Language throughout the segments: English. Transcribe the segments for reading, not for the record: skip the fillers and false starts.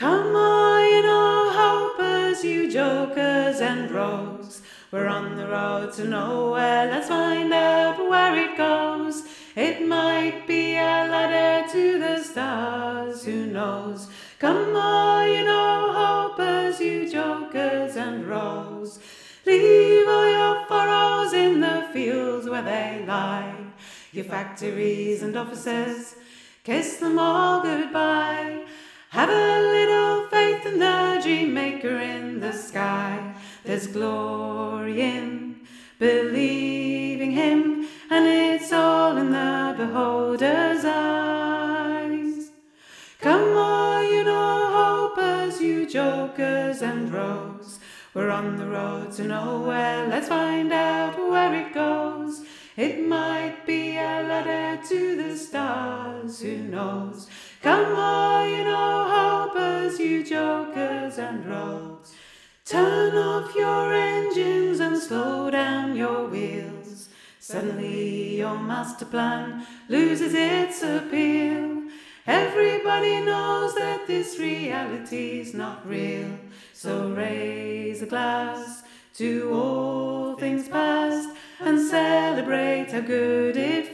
Come on, you know, hopers, you jokers and rogues. We're on the road to nowhere, let's find out where it goes. It might be a ladder to the stars, who knows? Come on, you know, hopers, you jokers and rogues. Leave all your furrows in the fields where they lie. Your factories and offices, kiss them all goodbye. Have a little faith in the dream maker in the sky. There's glory in believing him, and it's all in the beholder's eyes. Come on, you know, hopers, you jokers and rogues. We're on the road to nowhere, let's find out where it goes. It might be a ladder to the stars, who knows? Come on, you know, hopers, you jokers and rogues. Turn off your engines and slow down your wheels. Suddenly your master plan loses its appeal. Everybody knows that this reality's not real. So raise a glass to all things past and celebrate how good it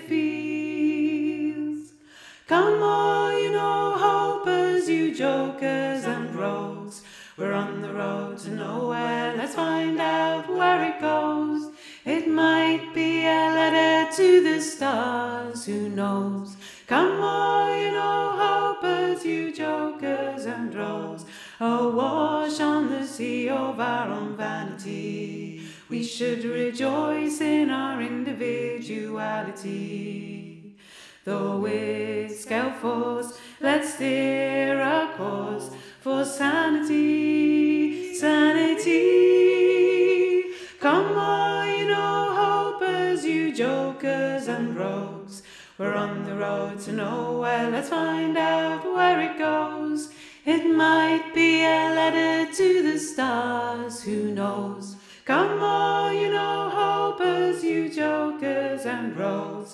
feels. Come on, you know, hopers, you jokers and rogues. We're on the road to nowhere, let's find out where it goes. It might be a ladder to the stars, who knows? Come on, you know, hopers, you jokers and rogues. Awash on the sea of our own vanity, we should rejoice in our individuality. Though it's gale force, let's steer a course for sanity, sanity. Come on, you know, hopers, you jokers and rogues. We're on the road to nowhere, let's find out where it goes. It might be a ladder to the stars, who knows? Come on, you know, hopers, you jokers and rogues.